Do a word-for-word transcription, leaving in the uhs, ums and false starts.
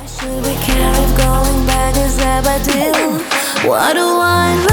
Should we care if going back is a bad deal? What do I